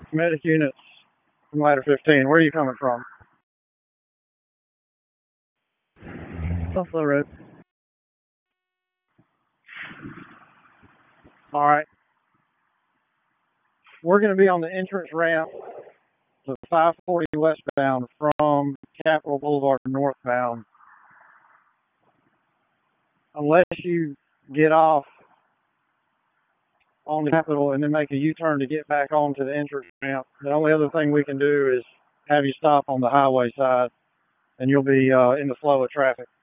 Medic units from ladder 15. Where are you coming from? Buffalo Road. All right. We're going to be on the entrance ramp to 540 westbound from Capitol Boulevard northbound. Unless you get off on the Capitol and then make a U-turn to get back onto the entrance ramp, the only other thing we can do is have you stop on the highway side, and you'll be in the flow of traffic.